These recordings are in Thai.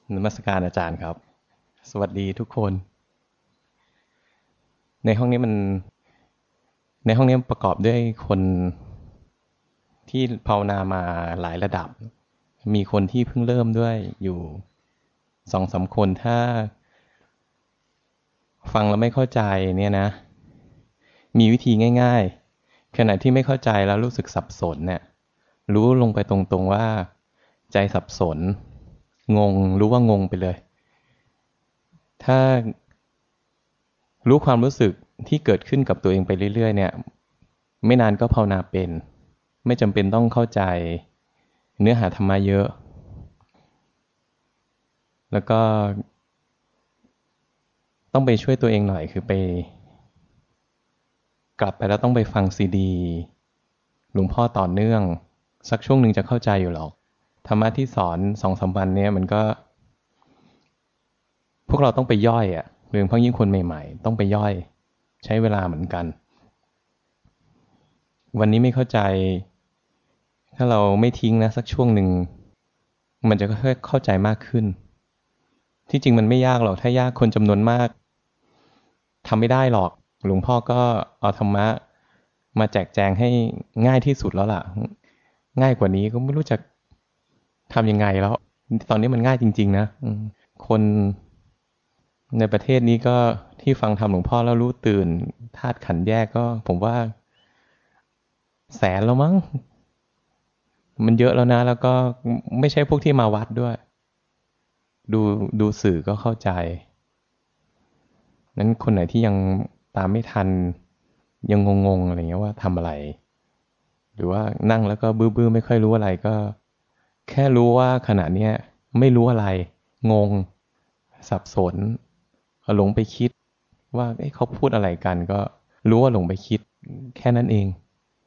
นมัสการอาจารย์ครับสวัสดีทุกคนในห้องนี้มันในห้องนี้ประกอบด้วยคนที่ภาวนามาหลายระดับมีคนที่เพิ่งเริ่มด้วยอยู่2-3 คนถ้าฟังแล้วไม่เข้าใจเนี่ยนะมีวิธีง่ายๆขณะที่ไม่เข้าใจแล้วรู้สึกสับสนเนี่ยรู้ลงไปตรงๆว่าใจสับสนงงรู้ว่างงไปเลยถ้า รู้ความรู้สึกที่เกิดขึ้นกับตัวเองไปเรื่อยๆเนี่ยไม่นานก็ภาวนาเป็นไม่จำเป็นต้องเข้าใจเนื้อหาธรรมะเยอะแล้วก็ต้องไปช่วยตัวเองหน่อยคือไปกลับไปแล้วต้องไปฟังซีดีหลวงพ่อต่อเนื่องสักช่วงหนึ่งจะเข้าใจอยู่หรอกธรรมะที่สอน2-3 วันเนี่ยมันก็พวกเราต้องไปย่อยอ่ะโดยเฉพาะยิ่งคนใหม่ๆต้องไปย่อยใช้เวลาเหมือนกันวันนี้ไม่เข้าใจถ้าเราไม่ทิ้งนะสักช่วงหนึ่ง มันจะค่อยๆเข้าใจมากขึ้น ที่จริงมันไม่ยากหรอก ถ้ายากคนจำนวนมากทำไม่ได้หรอก หลวงพ่อก็เอาธรรมะมาแจกแจงให้ง่ายที่สุดแล้วล่ะ ง่ายกว่านี้ก็ไม่รู้จะทำยังไงแล้ว ตอนนี้มันง่ายจริงๆนะคนในประเทศนี้ก็ที่ฟังธรรมหลวงพ่อแล้วรู้ตื่นธาตุขันธ์แยกก็ผมว่าแสนแล้วมั้งมันเยอะแล้วนะแล้วก็ไม่ใช่พวกที่มาวัดด้วย ดูดูสื่อก็เข้าใจนั้นคนไหนที่ยังตามไม่ทันยังงงๆอะไรเงี้ยว่าทำอะไรหรือว่านั่งแล้วก็บื้อๆไม่ค่อยรู้อะไรก็แค่รู้ว่าขณะเนี้ยไม่รู้อะไรงงสับสนหลงไปคิดว่าเอ๊ะเขาพูดอะไรกันก็รู้ว่าหลงไปคิดแค่นั้นเอง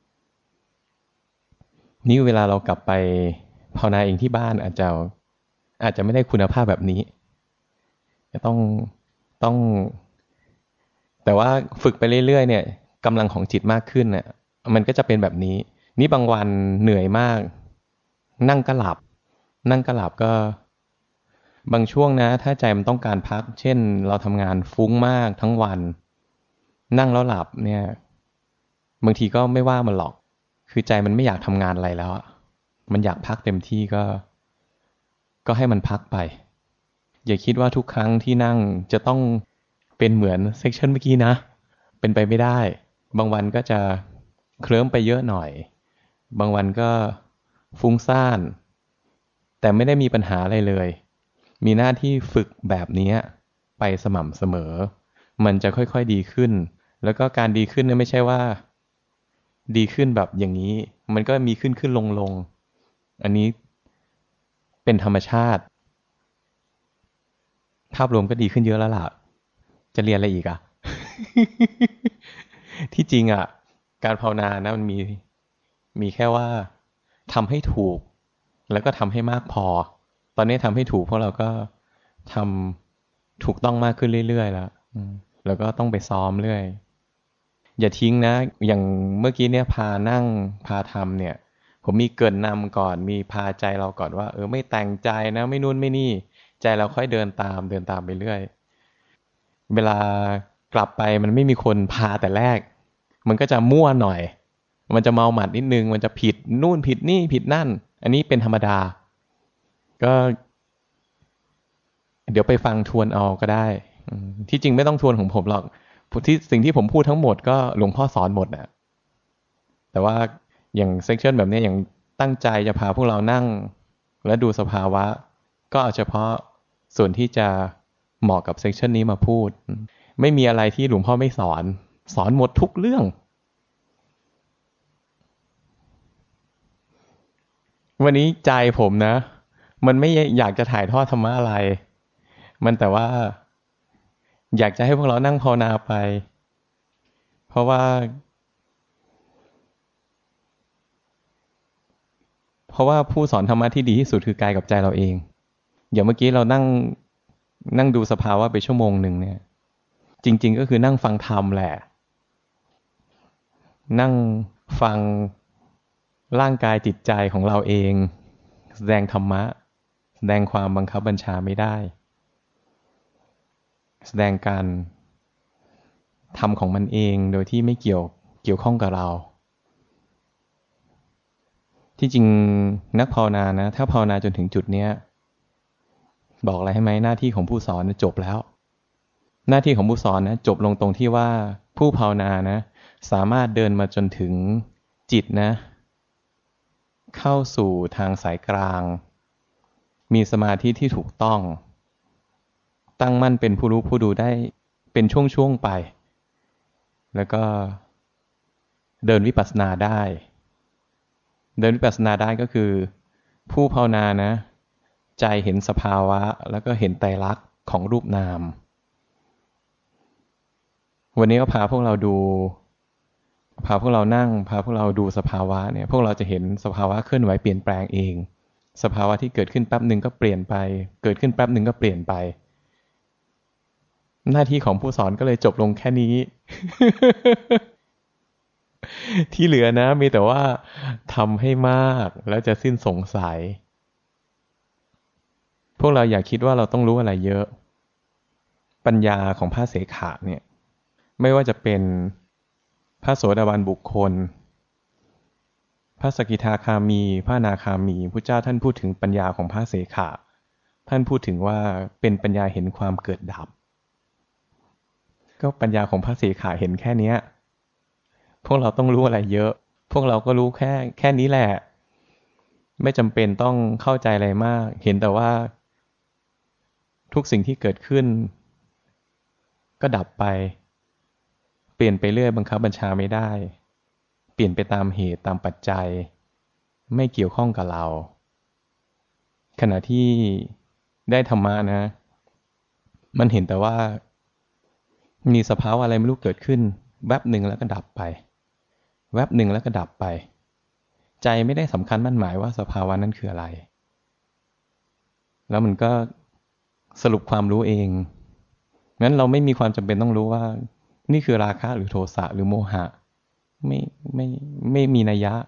นี่เวลาเรากลับไปภาวนาเองที่บ้านอาจจะไม่ได้คุณภาพแบบนี้จะต้อง แต่ว่าฝึกไปเรื่อยๆเนี่ยกำลังของจิตมากขึ้นเนี่ยมันก็จะเป็นแบบนี้นี่บางวันเหนื่อยมากนั่งก็หลับนั่งก็หลับก็บางช่วงนะถ้าใจมันต้องการพักเช่นเราทำงานฟุ้งมากทั้งวันนั่งแล้วหลับเนี่ยบางทีก็ไม่ว่ามันหรอกคือใจมันไม่อยากทำงานอะไรแล้วมันอยากพักเต็มที่ก็ให้มันพักไปอย่าคิดว่าทุกครั้งที่นั่งจะต้องเป็นเหมือนเซกชันเมื่อกี้นะ เป็นไปไม่ได้ บางวันก็จะเคลิ้มไปเยอะหน่อย บางวันก็ฟุ้งซ่าน แต่ไม่ได้มีปัญหาอะไรเลย มีหน้าที่ฝึกแบบนี้ไปสม่ำเสมอ มันจะค่อยๆดีขึ้น แล้วก็การดีขึ้นเนี่ยไม่ใช่ว่าดีขึ้นแบบอย่างนี้ มันก็มีขึ้นขึ้นลงลง อันนี้เป็นธรรมชาติ ภาพรวมก็ดีขึ้นเยอะแล้วล่ะ จะเรียนอะไรอีกอะ ที่จริงอ่ะการภาวนานะมันมีแค่ว่าทำให้ถูกแล้วก็ทำให้มากพอตอนนี้ทำให้ถูกเพราะเราก็ทำถูกต้องมากขึ้นเรื่อยๆแล้วแล้วก็ต้องไปซ้อมเรื่อยอย่าทิ้งนะอย่างเมื่อกี้เนี่ยพานั่งพาทำเนี่ยผมมีเกริ่นนำก่อนมีพาใจเราก่อนว่าไม่แต่งใจนะไม่นู่นไม่นี่ใจเราค่อยเดินตามไปเรื่อย เวลากลับไปมันไม่มีคนพาแต่แรกมันก็จะมั่วหน่อยมันจะเมาหมัดนิดนึงมันจะผิดนู่นผิดนี่ผิดนั่นอันนี้เป็นธรรมดาก็เดี๋ยวไปฟังทวนเอาก็ได้ที่จริงไม่ต้องทวนของผมหรอกที่สิ่งที่ผมพูดทั้งหมดก็หลวงพ่อสอนหมดนะแต่ว่าอย่างเซกชันแบบนี้อย่างตั้งใจจะพาพวกเรานั่งและดูสภาวะก็เอาเฉพาะส่วนที่จะเหมาะกับเซกชันนี้มาพูด ไม่มีอะไรที่หลวงพ่อไม่สอนสอนหมดทุกเรื่องวันนี้ใจผมนะมันไม่อยากจะถ่ายทอดธรรมะอะไรมันแต่ว่าอยากจะให้พวกเรานั่งภาวนาไปเพราะว่าผู้สอนธรรมะที่ดีที่สุดคือกายกับใจเราเองอย่างเมื่อกี้เรานั่งดูสภาวะไปชั่วโมงหนึ่งเนี่ยจริงๆก็คือนั่งฟังธรรมแหละนั่งฟังร่างกายจิตใจของเราเองแสดงธรรมะแสดงความบังคับบัญชาไม่ได้แสดงการทำของมันเองโดยที่ไม่เกี่ยวข้องกับเราที่จริงนักภาวนานะถ้าภาวนาจนถึงจุดเนี้ยบอกอะไรให้ไหมหน้าที่ของผู้สอนจบแล้วหน้าที่ของผู้สอนนะจบลงตรงที่ว่าผู้ภาวนานะสามารถเดินมาจนถึงจิตนะเข้าสู่ทางสายกลางมีสมาธิที่ถูกต้องตั้งมั่นเป็นผู้รู้ผู้ดูได้เป็นช่วงๆไปแล้วก็เดินวิปัสสนาได้เดินวิปัสสนาได้ก็คือผู้ภาวนานะใจเห็นสภาวะแล้วก็เห็นไตรลักษณ์ของรูปนามวันนี้ก็พาพวกเรานั่งพาพวกเราดูสภาวะเนี่ยพวกเราจะเห็นสภาวะเคลื่อนไหวเปลี่ยนแปลงเองสภาวะที่เกิดขึ้นแป๊บหนึ่งก็เปลี่ยนไปเกิดขึ้นแป๊บหนึ่งก็เปลี่ยนไปหน้าที่ของผู้สอนก็เลยจบลงแค่นี้ ที่เหลือนะมีแต่ว่าทำให้มากแล้วจะสิ้นสงสัยพวกเราอย่าคิดว่าเราต้องรู้อะไรเยอะปัญญาของพระเสขะเนี่ยไม่ว่าจะเป็นพระโสดาบันบุคคลพระสกิทาคามีพระอนาคามีพุทธเจ้าท่านพูดถึงปัญญาของพระเสขะท่านพูดถึงว่าเป็นปัญญาเห็นความเกิดดับก็ปัญญาของพระเสขะเห็นแค่เนี้ยพวกเราต้องรู้อะไรเยอะพวกเราก็รู้แค่นี้แหละไม่จำเป็นต้องเข้าใจอะไรมากเห็นแต่ว่าทุกสิ่งที่เกิดขึ้นก็ดับไปเปลี่ยนไปเรื่อยบังคับบัญชาไม่ได้เปลี่ยนไปตามเหตุตามปัจจัยไม่เกี่ยวข้องกับเราขณะที่ได้ธรรมะนะมันเห็นแต่ว่ามีสภาวะอะไรไม่รู้เกิดขึ้นแวบหนึ่งแล้วก็ดับไปแวบหนึ่งแล้วก็ดับไปใจไม่ได้สำคัญมั่นหมายว่าสภาวะนั้นคืออะไรแล้วมันก็สรุปความรู้เองงั้นเราไม่มีความจำเป็นต้องรู้ว่านี่คือราคะหรือโทสะหรือโมหะไม่มีนัยยะ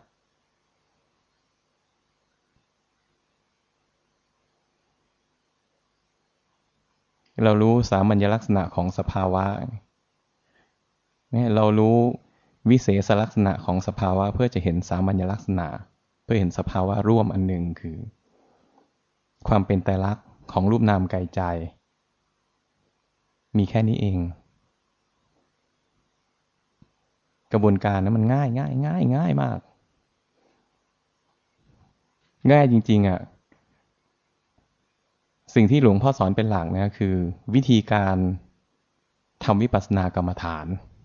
เรารู้สามัญลักษณะของสภาวะเนี่ยเรารู้วิเศษลักษณะของสภาวะเพื่อจะเห็นสามัญลักษณะเพื่อเห็นสภาวะร่วมอันหนึ่งคือความเป็นไตรลักษณ์ของรูปนามกายใจมีแค่นี้เองกระบวนการนั้นมันง่ายมากง่ายจริงๆอ่ะสิ่งที่หลวงพ่อสอนเป็นหลักนะคือวิธีการทำวิปัสสนากรรมฐาน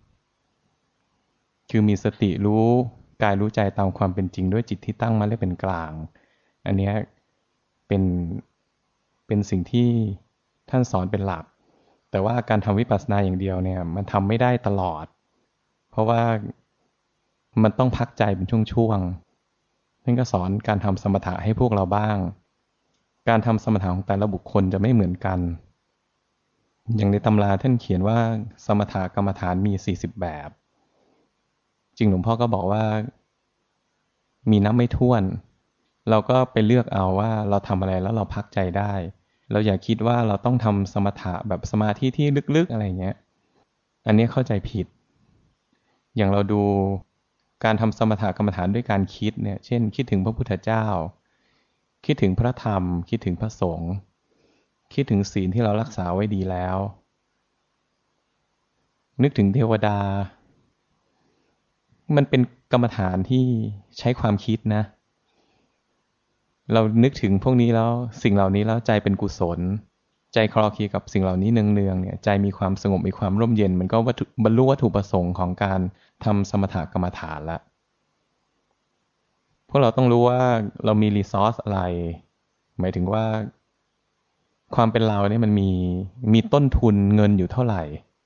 คือมีสติรู้กายรู้ใจตามความเป็นจริงด้วยจิตที่ตั้งมั่นและเป็นกลางอันนี้เป็นสิ่งที่ท่านสอนเป็นหลักแต่ว่าการทำวิปัสสนาอย่างเดียวเนี่ยมันทำไม่ได้ตลอดเพราะว่ามันต้องพักใจเป็นช่วงๆท่านก็สอนการทำสมถะให้พวกเราบ้างการทำสมถะของแต่ละบุคคลจะไม่เหมือนกันอย่างในตำราท่านเขียนว่าสมถะกรรมฐานมี40แบบจริงหลวงพ่อก็บอกว่ามีนับไม่ถ้วนเราก็ไปเลือกเอาว่าเราทำอะไรแล้วเราพักใจได้เราอย่าคิดว่าเราต้องทำสมถะแบบสมาธิที่ลึกๆอะไรเงี้ยอันนี้เข้าใจผิดอย่างเราดูการทำสมถะกรรมฐานด้วยการคิดเนี่ยเช่นคิดถึงพระพุทธเจ้าคิดถึงพระธรรมคิดถึงพระสงฆ์คิดถึงศีลที่เรารักษาไว้ดีแล้วนึกถึงเทวดามันเป็นกรรมฐานที่ใช้ความคิดนะเรานึกถึงพวกนี้แล้วสิ่งเหล่านี้แล้วใจเป็นกุศลใจคลอเคลียกับสิ่งเหล่านี้เนืองๆเนี่ยใจมีความสงบมีความร่มเย็นมันก็บรรลุวัตถุประสงค์ของการทำสมถกรรมฐานละพวกเราต้องรู้ว่าเรามีรีซอสอะไรหมายถึงว่าความเป็นเราเนี่ยมันมีต้นทุนเงินอยู่เท่าไหร่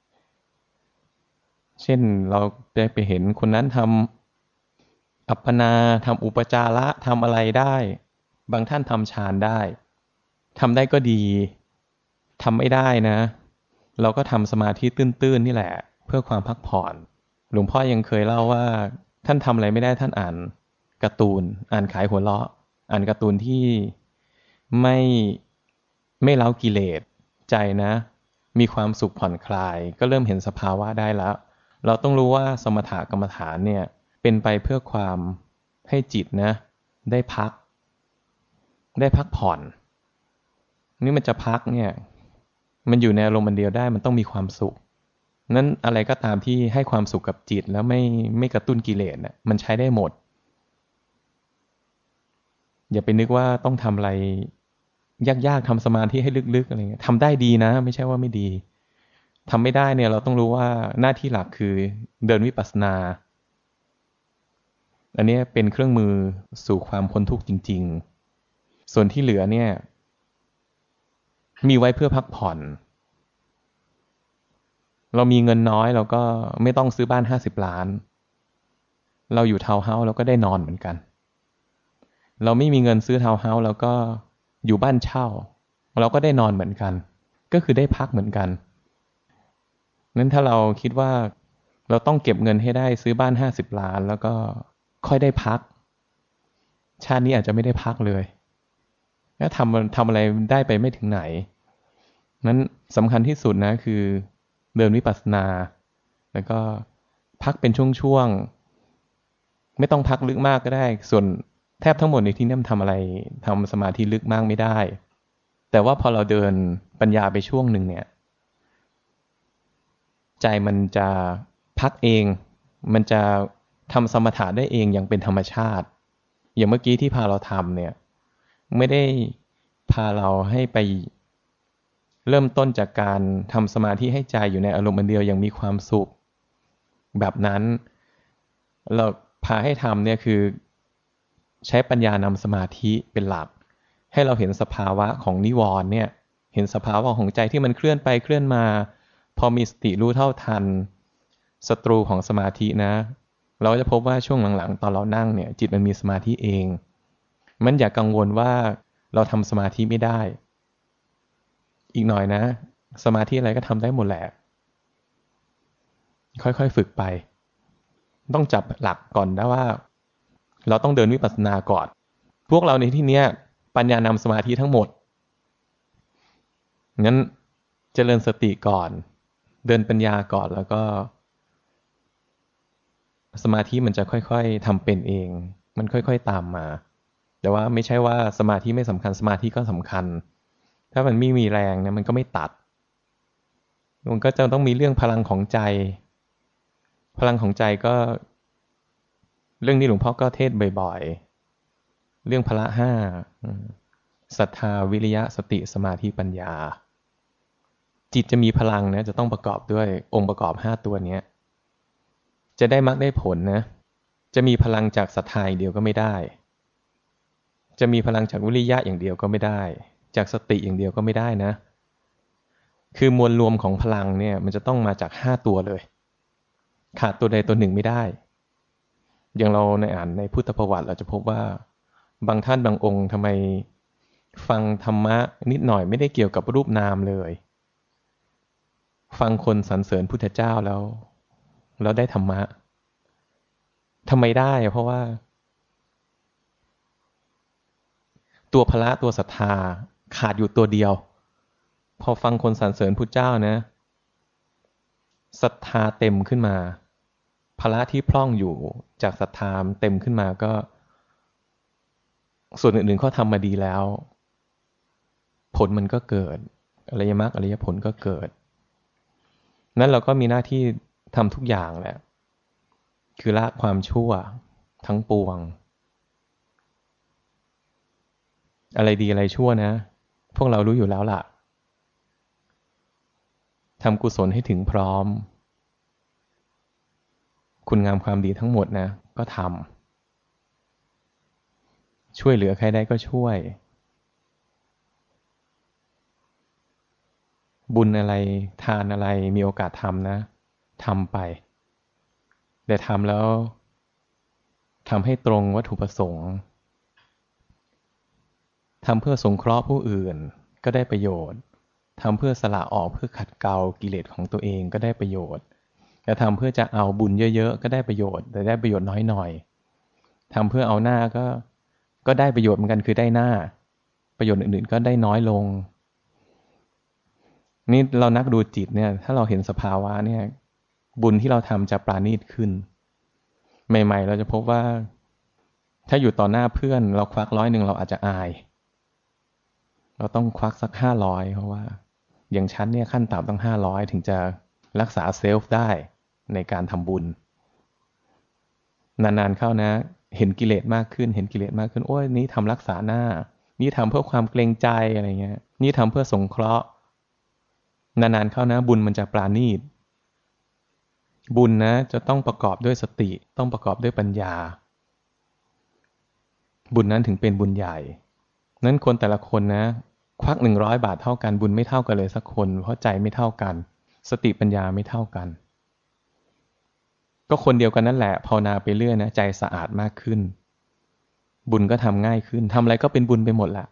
เช่นเราได้ไปเห็นคนนั้นทำอัปปนาทำอุปจาระทำอะไรได้บางท่านทำฌานได้ทำได้ก็ดีทำไม่ได้นะเราก็ทำสมาธิตื้นๆนี่แหละเพื่อความพักผ่อนหลวงพ่อยังเคยเล่าว่าท่านทำอะไรไม่ได้ท่านอ่านการ์ตูนอ่านขายหัวเราะอ่านการ์ตูนที่ไม่ไม่เล้ากิเลสใจนะมีความสุขผ่อนคลายก็เริ่มเห็นสภาวะได้แล้วเราต้องรู้ว่าสมถกรรมฐานเนี่ยเป็นไปเพื่อความให้จิตนะได้พักผ่อนนี่มันจะพักเนี่ยมันอยู่ในอารมณ์อันเดียวได้มันต้องมีความสุขนั้นอะไรก็ตามที่ให้ความสุขกับจิตแล้วไม่กระตุ้นกิเลสน่ะมันใช้ได้หมดอย่าไปนึกว่าต้องทำอะไรยากๆทำสมาธิให้ลึกๆอะไรเงี้ยทำได้ดีนะไม่ใช่ว่าไม่ดีทำไม่ได้เนี่ยเราต้องรู้ว่าหน้าที่หลักคือเดินวิปัสสนาอันนี้เป็นเครื่องมือสู่ความพ้นทุกข์จริงๆส่วนที่เหลือเนี่ยมีไว้เพื่อพักผ่อนเรามีเงินน้อยเราก็ไม่ต้องซื้อบ้าน50 ล้านเราอยู่ทาวน์เฮาส์เราก็ได้นอนเหมือนกันเราไม่มีเงินซื้อทาวน์เฮาส์เราก็อยู่บ้านเช่าเราก็ได้นอนเหมือนกันก็คือได้พักเหมือนกันนั้นถ้าเราคิดว่าเราต้องเก็บเงินให้ได้ซื้อบ้าน50 ล้านแล้วก็ค่อยได้พักชาตินี้อาจจะไม่ได้พักเลยแล้วทำอะไรได้ไปไม่ถึงไหนนั้นสำคัญที่สุดนะคือเดินวิปัสสนาแล้วก็พักเป็นช่วงๆไม่ต้องพักลึกมากก็ได้ส่วนแทบทั้งหมดในที่นี้มันทำอะไรทำสมาธิลึกมากไม่ได้แต่ว่าพอเราเดินปัญญาไปช่วงหนึ่งเนี่ยใจมันจะพักเองมันจะทำสมถะได้เองอย่างเป็นธรรมชาติอย่างเมื่อกี้ที่พาเราทำเนี่ยไม่ได้พาเราให้ไปเริ่มต้นจากการทำสมาธิให้ใจอยู่ในอารมณ์อันเดียวอย่างมีความสุขแบบนั้นเราพาให้ทำเนี่ยคือใช้ปัญญานำสมาธิเป็นหลักให้เราเห็นสภาวะของนิวรณ์เนี่ยเห็นสภาวะของใจที่มันเคลื่อนไปเคลื่อนมาพอมีสติรู้เท่าทันศัตรูของสมาธินะเราจะพบว่าช่วงหลังๆตอนเรานั่งเนี่ยจิตมันมีสมาธิเองมันอย่ากังวลว่าเราทำสมาธิไม่ได้อีกหน่อยนะสมาธิอะไรก็ทำได้หมดแหละค่อยๆฝึกไปต้องจับหลักก่อนนะว่าเราต้องเดินวิปัสสนาก่อนพวกเราในที่เนี้ยปัญญานำสมาธิทั้งหมดงั้นเจริญสติก่อนเดินปัญญาก่อนแล้วก็สมาธิมันจะค่อยๆทำเป็นเองมันค่อยๆตามมาแต่ว่าไม่ใช่ว่าสมาธิไม่สำคัญสมาธิก็สำคัญถ้ามันไม่มีแรงเนี่ยมันก็ไม่ตัดมันก็จะต้องมีเรื่องพลังของใจพลังของใจก็เรื่องนี้หลวงพ่อก็เทศบ่อยๆเรื่องพละห้าศรัทธาวิริยะสติสมาธิปัญญาจิตจะมีพลังนะจะต้องประกอบด้วยองค์ประกอบ5ตัวนี้จะได้มรรคได้ผลนะจะมีพลังจากศรัทธาอย่างเดียวก็ไม่ได้จะมีพลังจากวิริยะอย่างเดียวก็ไม่ได้จากสติอย่างเดียวก็ไม่ได้นะคือมวลรวมของพลังเนี่ยมันจะต้องมาจาก5ตัวเลยขาดตัวใดตัวหนึ่งไม่ได้อย่างเราในอ่านในพุทธประวัติเราจะพบว่าบางท่านบางองค์ทำไมฟังธรรมะนิดหน่อยไม่ได้เกี่ยวกับรูปนามเลยฟังคนสรรเสริญพุทธเจ้าแล้วได้ธรรมะทำไมได้เพราะว่าตัวพละตัวศรัทธาขาดอยู่ตัวเดียวพอฟังคนสรรเสริญพุทธเจ้านะศรัทธาเต็มขึ้นมาพละที่พร่องอยู่จากศรัทธาเต็มขึ้นมาก็ส่วนอื่นๆเขาทำมาดีแล้วผลมันก็เกิดอริยมรรคอริยผลก็เกิดนั้นเราก็มีหน้าที่ทำทุกอย่างแหละคือละความชั่วทั้งปวงอะไรดีอะไรชั่วนะพวกเรารู้อยู่แล้วล่ะทำกุศลให้ถึงพร้อมคุณงามความดีทั้งหมดนะก็ทำช่วยเหลือใครได้ก็ช่วยบุญอะไรทานอะไรมีโอกาสทำนะทำไปแต่ทำแล้วทำให้ตรงวัตถุประสงค์ทำเพื่อสงเคราะห์ผู้อื่นก็ได้ประโยชน์ทำเพื่อสละออกเพื่อขัดเกลากิเลสของตัวเองก็ได้ประโยชน์แต่ทำเพื่อจะเอาบุญเยอะๆก็ได้ประโยชน์แต่ได้ประโยชน์น้อยหน่อยทำเพื่อเอาหน้าก็ได้ประโยชน์เหมือนกันคือได้หน้าประโยชน์อื่นๆก็ได้น้อยลงนี่เรานักดูจิตเนี่ยถ้าเราเห็นสภาวะเนี่ยบุญที่เราทำจะปราณีตขึ้นใหม่ๆเราจะพบว่าถ้าอยู่ต่อหน้าเพื่อนเราควัก100เราอาจจะอายเราต้องควักสัก500เพราะว่าอย่างฉันเนี่ยขั้นต่ำต้อง500ถึงจะรักษาเซลฟ์ได้ในการทำบุญนานๆเข้านะเห็นกิเลสมากขึ้นโอ้ยนี้ทำรักษาหน้านี่ทำเพื่อความเกรงใจอะไรเงี้ยนี่ทำเพื่อสงเคราะห์นานๆเข้านะบุญมันจะปราณีตบุญนะจะต้องประกอบด้วยสติต้องประกอบด้วยปัญญาบุญนั้นถึงเป็นบุญใหญ่นั้นคนแต่ละคนนะควัก100 บาทเท่ากันบุญไม่เท่ากันเลยสักคนเพราะใจไม่เท่ากันสติปัญญาไม่เท่ากันก็คนเดียวกันนั่นแหละภาวนาไปเรื่อยนะใจสะอาดมากขึ้นบุญก็ทำง่ายขึ้นทำอะไรก็เป็นบุญไปหมดละ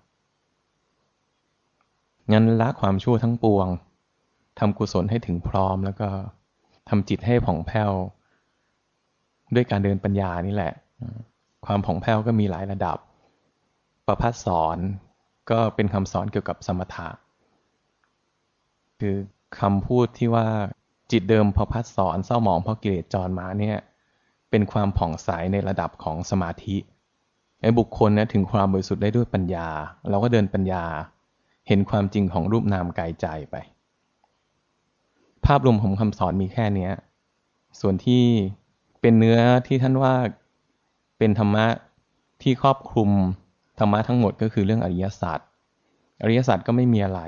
งั้นละความชั่วทั้งปวงทำกุศลให้ถึงพร้อมแล้วก็ทำจิตให้ผ่องแผ้วด้วยการเดินปัญญานี่แหละความผ่องแผ้วก็มีหลายระดับประภัสสอนก็เป็นคำสอนเกี่ยวกับสมถะคือคำพูดที่ว่าจิตเดิมพอพัดสอนเศร้าหมองเพราะกิเลสจรมาเนี่ยเป็นความผ่องใสในระดับของสมาธิไอ้บุคคลนะถึงความบริสุทธิ์ได้ด้วยปัญญาเราก็เดินปัญญาเห็นความจริงของรูปนามกายใจไปภาพรวมของคำสอนมีแค่นี้ส่วนที่เป็นเนื้อที่ท่านว่าเป็นธรรมะที่ครอบคลุมธรรมะทั้งหมดก็คือเรื่องอริยสัจอริยสัจก็ไม่มีอะไร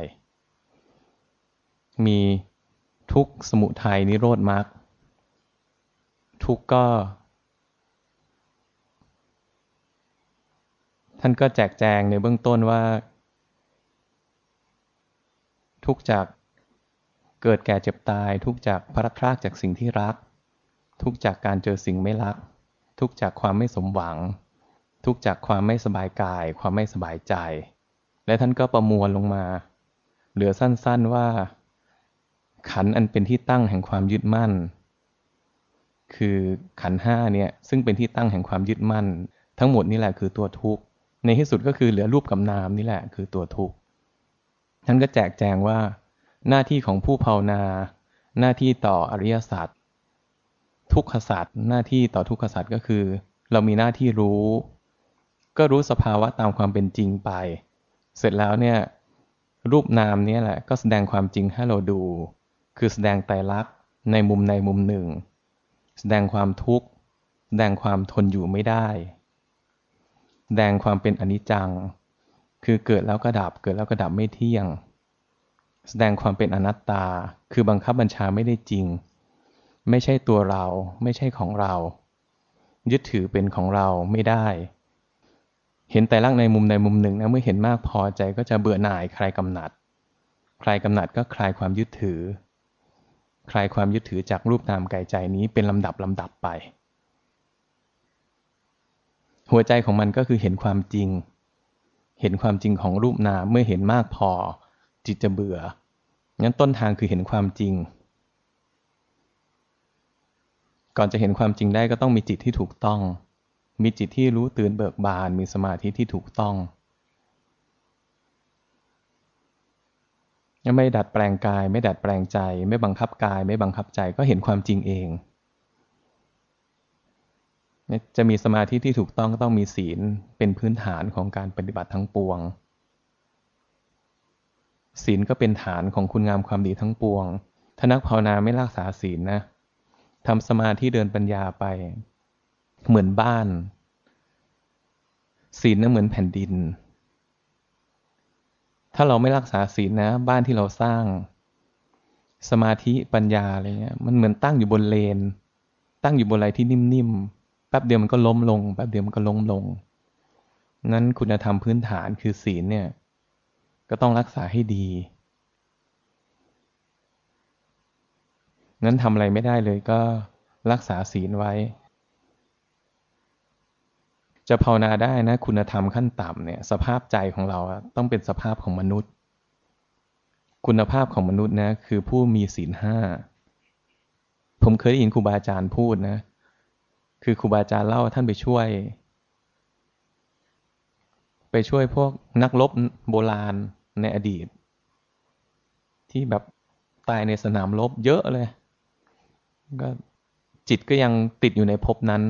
มีทุกข์สมุทัยนิโรธมรรคทุกข์ก็ท่านก็แจกแจงในเบื้องต้นว่าทุกข์จากเกิดแก่เจ็บตายทุกข์จากพลัดพรากจากสิ่งที่รักทุกข์จากการเจอสิ่งไม่รักทุกข์จากความไม่สมหวังทุกข์จากความไม่สบายกายความไม่สบายใจและท่านก็ประมวลลงมาเหลือสั้นๆว่าขันธ์อันเป็นที่ตั้งแห่งความยึดมั่นคือขันธ์5เนี่ยซึ่งเป็นที่ตั้งแห่งความยึดมั่นทั้งหมดนี่แหละคือตัวทุกข์ในที่สุดก็คือเหลือรูปกับนามนี่แหละคือตัวทุกข์ท่านก็แจกแจงว่าหน้าที่ของผู้ภาวนาหน้าที่ต่ออริยสัจทุกขสัจหน้าที่ต่อทุกขสัจก็คือเรามีหน้าที่รู้ก็รู้สภาวะตามความเป็นจริงไปเสร็จแล้วเนี่ยรูปนามนี้แหละก็แสดงความจริงให้เราดูคือแสดงไตรลักษณ์ในมุมหนึ่งแสดงความทุกข์แสดงความทนอยู่ไม่ได้แสดงความเป็นอนิจจังคือเกิดแล้วก็ดับเกิดแล้วก็ดับไม่เที่ยงแสดงความเป็นอนัตตาคือบังคับบัญชาไม่ได้จริงไม่ใช่ตัวเราไม่ใช่ของเรายึดถือเป็นของเราไม่ได้เห็นไตรลักษณ์ในมุมหนึ่งนะเมื่อเห็นมากพอใจก็จะเบื่อหน่ายคลายกำหนัดคลายกำหนัดก็คลายความยึดถือคลายความยึดถือจากรูปนามกายใจนี้เป็นลำดับไปหัวใจของมันก็คือเห็นความจริงเห็นความจริงของรูปนามเมื่อเห็นมากพอจิตจะเบื่องั้นต้นทางคือเห็นความจริงก่อนจะเห็นความจริงได้ก็ต้องมีจิตที่ถูกต้องมีจิตที่รู้ตื่นเบิกบานมีสมาธิที่ถูกต้องไม่ดัดแปลงกายไม่ดัดแปลงใจไม่บังคับกายไม่บังคับใจก็เห็นความจริงเองจะมีสมาธิที่ถูกต้องก็ต้องมีศีลเป็นพื้นฐานของการปฏิบัติทั้งปวงศีลก็เป็นฐานของคุณงามความดีทั้งปวงถ้านักภาวนาไม่รักษาศีลนะทำสมาธิเดินปัญญาไปเหมือนบ้านศีลน่ะเหมือนแผ่นดินถ้าเราไม่รักษาศีลนะบ้านที่เราสร้างสมาธิปัญญาอะไรเงี้ยมันเหมือนตั้งอยู่บนเลนตั้งอยู่บนอะไรที่นิ่มๆแป๊บเดียวมันก็ล้มลงแป๊บเดียวมันก็ล้มลงนั้นคุณธรรมพื้นฐานคือศีลเนี่ยก็ต้องรักษาให้ดีนั้นทำอะไรไม่ได้เลยก็รักษาศีลไว้จะภาวนาได้นะคุณธรรมขั้นต่ำเนี่ยสภาพใจของเราต้องเป็นสภาพของมนุษย์คุณภาพของมนุษย์นะคือผู้มีศีล5ผมเคยได้ยินครูบาอาจารย์พูดนะคือครูบาอาจารย์เล่าท่านไปช่วยไปช่วยพวกนักรบโบราณในอดีตที่แบบตายในสนามรบเยอะเลยก็จิตก็ยังติดอยู่ในภพนั้น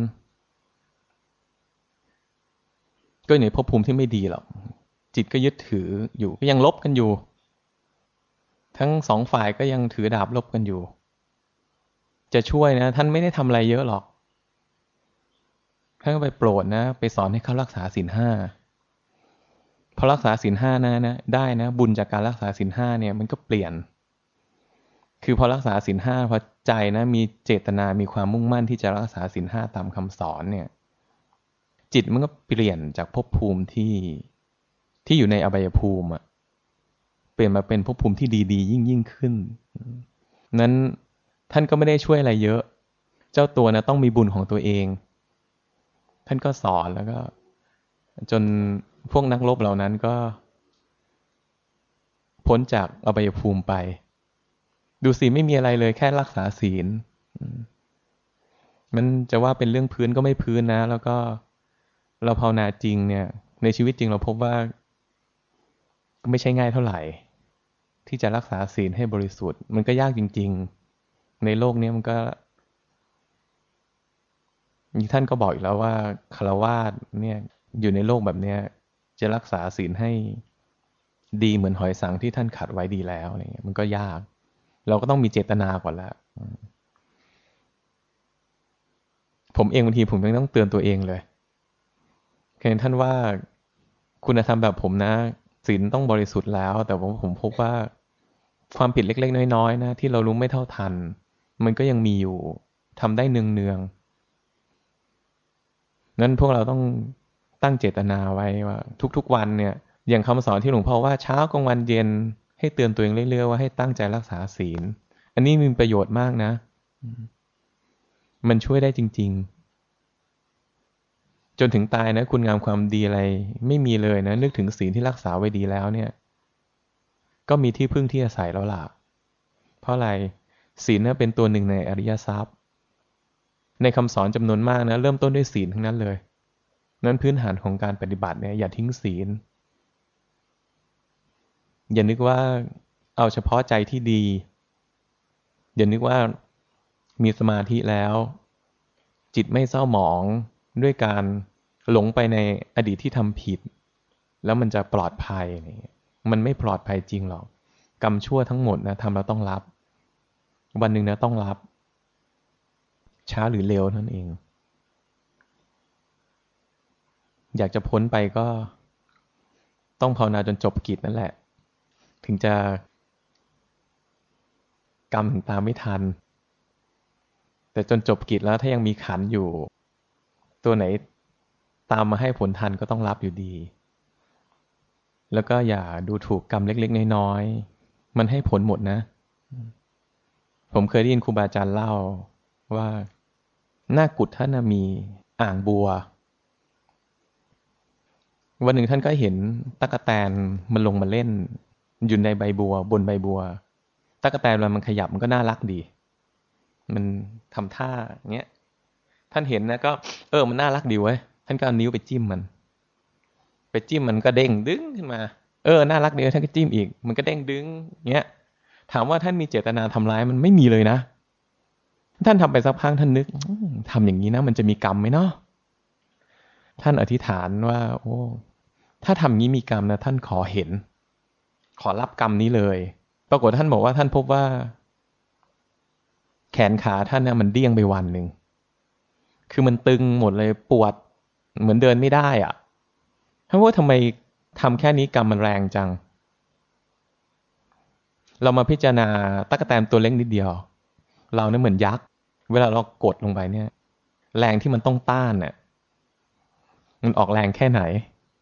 ก็อยู่ในภพภูมิที่ไม่ดีหรอกจิตก็ยึดถืออยู่ก็ยังลบกันอยู่ทั้งสองฝ่ายก็ยังถือดาบลบกันอยู่จะช่วยนะท่านไม่ได้ทำอะไรเยอะหรอกท่านก็ไปโปรดนะไปสอนให้เขารักษาศีลห้าพอรักษาศีลห้านะได้นะบุญจากการรักษาศีลห้าเนี่ยมันก็เปลี่ยนคือพอรักษาศีลห้าพอใจนะมีเจตนามีความมุ่งมั่นที่จะรักษาศีลห้าตามคำสอนเนี่ยจิตมันก็เปลี่ยนจากภพภูมิที่อยู่ในอบายภูมิอะเปลี่ยนมาเป็นภพภูมิที่ดีๆยิ่งขึ้นนั้นท่านก็ไม่ได้ช่วยอะไรเยอะเจ้าตัวนะต้องมีบุญของตัวเองท่านก็สอนแล้วก็จนพวกนักรบเหล่านั้นก็พ้นจากอบายภูมิไปดูสิไม่มีอะไรเลยแค่รักษาศีลมันจะว่าเป็นเรื่องพื้นก็ไม่พื้นนะแล้วก็เราภาวนาจริงเนี่ยในชีวิตจริงเราพบว่าก็ไม่ใช่ง่ายเท่าไหร่ที่จะรักษาศีลให้บริสุทธิ์มันก็ยากจริงๆในโลกนี้มันก็ท่านก็บอกอีกแล้วว่าฆราวาสเนี่ยอยู่ในโลกแบบเนี้ยจะรักษาศีลให้ดีเหมือนหอยสังที่ท่านขัดไว้ดีแล้วอะไรเงี้ยมันก็ยากเราก็ต้องมีเจตนาก่อนละผมเองบางทีผมยังต้องเตือนตัวเองเลยเคยท่านว่าคุณธรรมแบบผมนะศีลต้องบริสุทธิ์แล้วแต่ผมพบว่าความผิดเล็กๆน้อยๆนะที่เรารู้ไม่เท่าทันมันก็ยังมีอยู่ทำได้เนืองๆนั้นพวกเราต้องตั้งเจตนาไว้ว่าทุกๆวันเนี่ยอย่างคำสอนที่หลวงพ่อว่าเช้ากลางวันเย็นให้เตือนตัวเองเรื่อยๆว่าให้ตั้งใจรักษาศีลอันนี้มีประโยชน์มากนะมันช่วยได้จริงๆจนถึงตายนะคุณงามความดีอะไรไม่มีเลยนะนึกถึงศีลที่รักษาไว้ดีแล้วเนี่ยก็มีที่พึ่งที่อาศัยแล้วล่ะเพราะอะไรศีลนะเป็นตัวหนึ่งในอริยทรัพย์ในคำสอนจำนวนมากนะเริ่มต้นด้วยศีลทั้งนั้นเลยนั้นพื้นฐานของการปฏิบัติเนี่ยอย่าทิ้งศีลอย่านึกว่าเอาเฉพาะใจที่ดีอย่านึกว่ามีสมาธิแล้วจิตไม่เศร้าหมองด้วยการหลงไปในอดีตที่ทำผิดแล้วมันจะปลอดภัยมันไม่ปลอดภัยจริงหรอกกรรมชั่วทั้งหมดนะทำแล้วต้องรับวันหนึ่งนะต้องรับช้าหรือเร็วนั่นเองอยากจะพ้นไปก็ต้องภาวนาจนจบกิจนั่นแหละถึงจะกรรมถึงตามไม่ทันแต่จนจบกิจแล้วถ้ายังมีขันอยู่ตัวไหนตามมาให้ผลทันก็ต้องรับอยู่ดีแล้วก็อย่าดูถูกกรรมเล็กๆน้อยๆมันให้ผลหมดนะผมเคยได้ยินครูบาอาจารย์เล่าว่าหน้ากุฏท่านมีอ่างบัววันหนึ่งท่านก็เห็นตั๊กแตนมันลงมาเล่นอยู่ในใบบัวบนใบบัวตั๊กแตนเวลามันขยับมันก็น่ารักดีมันทำท่าอย่างเงี้ยท่านเห็นนะก็มันน่ารักดีเว้ยท่านก็เอานิ้วไปจิ้มมันก็เด้งดึงขึ้นมาน่ารักดีท่านก็จิ้มอีกมันก็เด้งดึงเงี้ยถามว่าท่านมีเจตนาทำร้ายมันไม่มีเลยนะท่านทำไปสักพักท่านนึกทำอย่างนี้นะมันจะมีกรรมไหมเนาะท่านอธิษฐานว่าโอ้ถ้าทำงี้มีกรรมนะท่านขอรับกรรมนี้เลยปรากฏท่านบอกว่าท่านพบว่าแขนขาท่านเนี่ยมันเดี้ยงไปวันหนึ่งคือมันตึงหมดเลยปวดเหมือนเดินไม่ได้อ่ะท่านว่าทำไมทำแค่นี้กรรมมันแรงจังเรามาพิจารณาตั๊กแตนตัวเล็กนิดเดียวเราเนี่ยเหมือนยักษ์เวลาเรากดลงไปเนี่ยแรงที่มันต้องต้านเนี่ยมันออกแรงแค่ไหน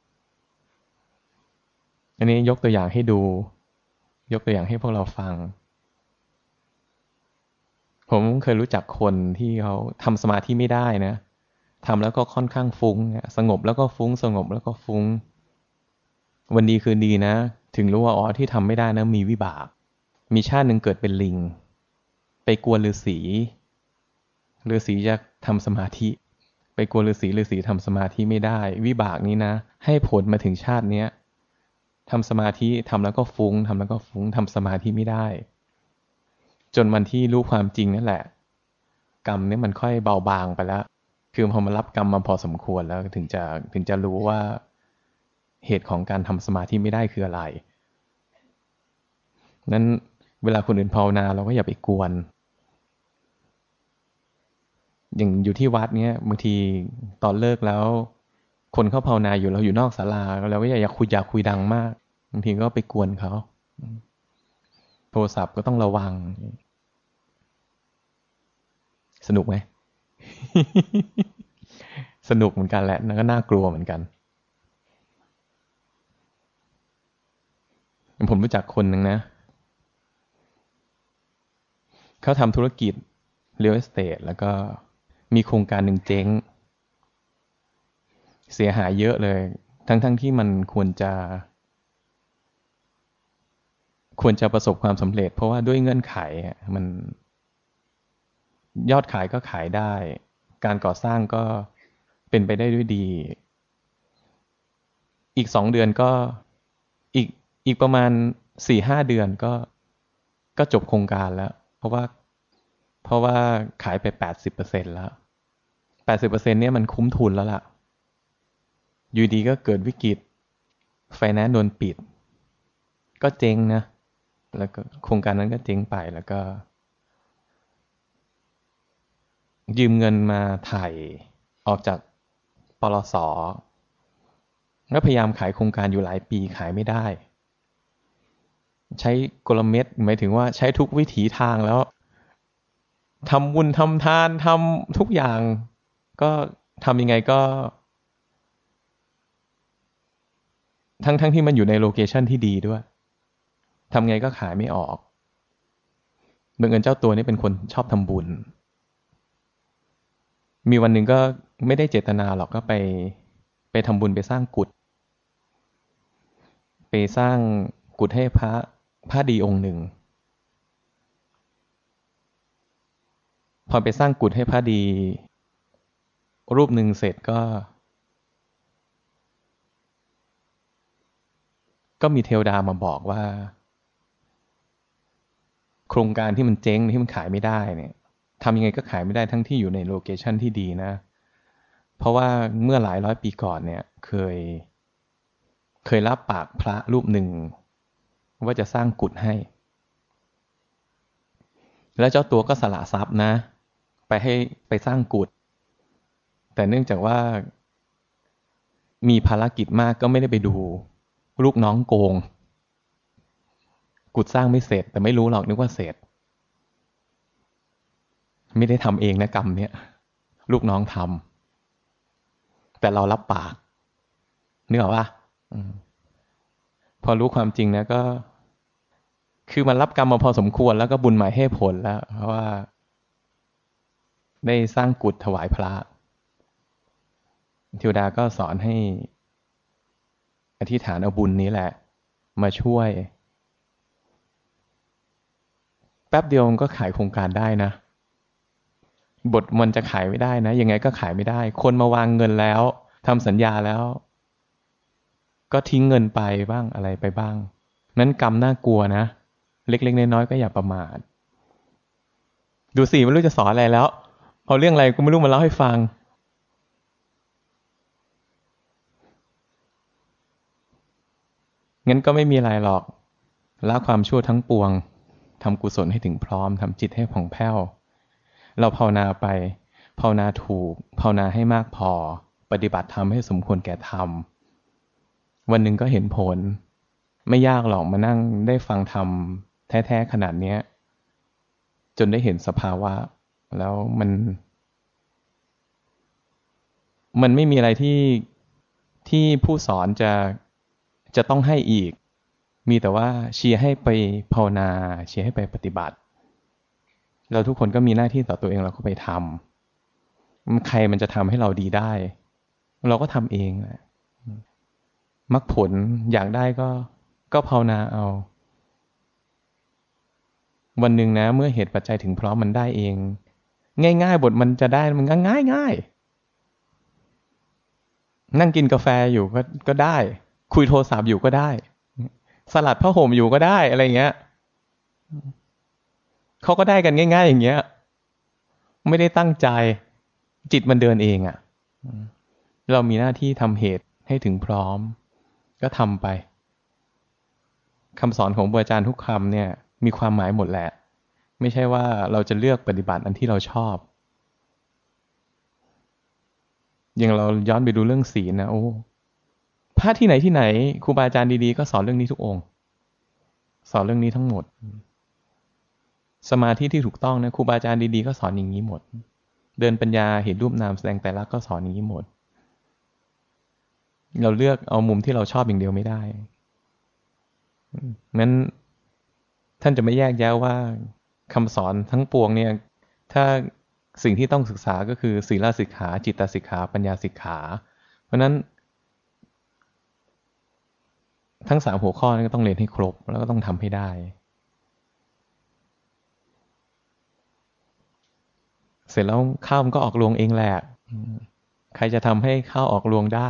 อันนี้ยกตัวอย่างให้ดูยกตัวอย่างให้พวกเราฟังผมเคยรู้จักคนที่เขาทำสมาธิไม่ได้นะทำแล้วก็ค่อนข้างฟุ้งสงบแล้วก็ฟุ้งสงบแล้วก็ฟุ้งวันดีคืนดีนะถึงรู้ว่าที่ทำไม่ได้นะมีวิบากมีชาติหนึ่งเกิดเป็นลิงไปกวนฤาษีจะทำสมาธิไปกวนฤาษีทำสมาธิไม่ได้วิบากนี้นะให้ผลมาถึงชาติเนี้ยทำสมาธิทำแล้วก็ฟุ้งทำแล้วก็ฟุ้งทำสมาธิไม่ได้จนวันที่รู้ความจริงนั่นแหละกรรมเนี่ยมันค่อยเบาบางไปแล้วคือพอมารับกรรมมาพอสมควรแล้วถึงจะรู้ว่าเหตุของการทำสมาธิไม่ได้คืออะไรนั้นเวลาคนอื่นภาวนาเราก็อย่าไปกวนอย่างอยู่ที่วัดเนี้ยบางทีตอนเลิกแล้วคนเขาภาวนาอยู่เราอยู่นอกศาลาเราก็อยากคุยดังมากบางทีก็ไปกวนเขาโทรศัพท์ก็ต้องระวังสนุกไหม สนุกเหมือนกันแหละแล้วก็น่ากลัวเหมือนกันผมรู้จักคนหนึ่งนะเขาทำธุรกิจ real estate แล้วก็มีโครงการหนึ่งเจ๊งเสียหายเยอะเลยทั้งที่มันควรจะประสบความสำเร็จเพราะว่าด้วยเงื่อนไขมันยอดขายก็ขายได้การก่อสร้างก็เป็นไปได้ด้วยดีอีก2 เดือนก็อีกประมาณ 4-5 เดือนก็จบโครงการแล้วเพราะว่าขายไป 80% แล้ว 80% เนี่ยมันคุ้มทุนแล้วล่ะอยู่ดีก็เกิดวิกฤตไฟแนนซ์โดนปิดก็เจ๊งนะแล้วก็โครงการนั้นก็เจ๊งไปแล้วก็ยืมเงินมาถ่ายออกจากปลส.แล้วพยายามขายโครงการอยู่หลายปีขายไม่ได้ใช้กลเม็ดหมายถึงว่าใช้ทุกวิถีทางแล้วทำบุญทำทานทำทุกอย่างก็ทำยังไงก็ทั้งที่มันอยู่ในโลเคชั่นที่ดีด้วยทำไงก็ขายไม่ออกบังเอิญเจ้าตัวนี้เป็นคนชอบทำบุญมีวันหนึ่งก็ไม่ได้เจตนาหรอกก็ไปทำบุญไปสร้างกุฏไปสร้างกุฏให้พระดีองค์หนึ่งพอไปสร้างกุฏให้พระดีรูปหนึ่งเสร็จก็มีเทวดามาบอกว่าโครงการที่มันเจ๊งที่มันขายไม่ได้เนี่ยทำยังไงก็ขายไม่ได้ทั้งที่อยู่ในโลเคชั่นที่ดีนะเพราะว่าเมื่อหลายร้อยปีก่อนเนี่ยเคยรับปากพระรูปหนึ่งว่าจะสร้างกุฏให้แล้วเจ้าตัวก็สละทรัพย์นะไปสร้างกุฏแต่เนื่องจากว่ามีภารกิจมากก็ไม่ได้ไปดูลูกน้องโกงกุฏสร้างไม่เสร็จแต่ไม่รู้หรอกนึกว่าเสร็จไม่ได้ทำเองนะกรรมเนี่ยลูกน้องทำแต่เรารับปากนึกออกปะพอรู้ความจริงนะก็คือมันรับกรรมมาพอสมควรแล้วก็บุญหมายให้ผลแล้วเพราะว่าได้สร้างกุฏถวายพระเทวดาก็สอนให้อธิษฐานเอาบุญนี้แหละมาช่วยแป๊บเดียวมันก็ขายโครงการได้นะบทมันจะขายไม่ได้นะยังไงก็ขายไม่ได้คนมาวางเงินแล้วทำสัญญาแล้วก็ทิ้งเงินไปบ้างอะไรไปบ้างนั้นกรรมน่ากลัวนะเล็กๆน้อยๆก็อย่าประมาทดูสิไม่รู้จะสอนอะไรแล้วเอาเรื่องอะไรก็ไม่รู้มาเล่าให้ฟังงั้นก็ไม่มีอะไรหรอกละความชั่วทั้งปวงทำกุศลให้ถึงพร้อมทำจิตให้ผ่องแผ้วเราภาวนาไปภาวนาถูกภาวนาให้มากพอปฏิบัติธรรมให้สมควรแก่ธรรมวันหนึ่งก็เห็นผลไม่ยากหรอกมานั่งได้ฟังธรรมแท้ๆขนาดเนี้ยจนได้เห็นสภาวะแล้วมันไม่มีอะไรที่ผู้สอนจะต้องให้อีกมีแต่ว่าเชียร์ให้ไปภาวนาเชียร์ให้ไปปฏิบัติเราทุกคนก็มีหน้าที่ต่อตัวเองเราก็ไปทำใครมันจะทำให้เราดีได้เราก็ทำเองแหละมรรคผลอยากได้ก็ภาวนาเอาวันหนึ่งนะเมื่อเหตุปัจจัยถึงพร้อมมันได้เองง่ายๆบทมันจะได้มันง่ายนั่งกินกาแฟอยู่ก็ได้คุยโทรศัพท์อยู่ก็ได้สลัดผ้าห่มอยู่ก็ได้อะไรเงี้ยเขาก็ได้กันง่ายๆอย่างเงี้ยไม่ได้ตั้งใจจิตมันเดินเองอ่ะเรามีหน้าที่ทำเหตุให้ถึงพร้อมก็ทำไปคำสอนของครูอาจารย์ทุกคำเนี่ยมีความหมายหมดแหละไม่ใช่ว่าเราจะเลือกปฏิบัติอันที่เราชอบอย่างเราย้อนไปดูเรื่องศีลนะโอ้พระที่ไหนครูบาอาจารย์ดีๆก็สอนเรื่องนี้ทุกองค์สอนเรื่องนี้ทั้งหมดสมาธิที่ถูกต้องนะครูบาอาจารย์ดีๆก็สอนอย่างนี้หมดเดินปัญญาเห็นรูปนามแสดงไตรลักษณ์ก็สอนอย่างนี้หมดเราเลือกเอามุมที่เราชอบอย่างเดียวไม่ได้งั้นท่านจะไม่แยกแยะว่าคำสอนทั้งปวงเนี่ยถ้าสิ่งที่ต้องศึกษาก็คือศีลสิกขาจิตตสิกขาปัญญาสิกขาเพราะนั้นทั้ง3หัวข้อนี้ก็ต้องเรียนให้ครบแล้วก็ต้องทำให้ได้เสร็จแล้วข้าวมันก็ออกรวงเองแหละใครจะทำให้ข้าวออกรวงได้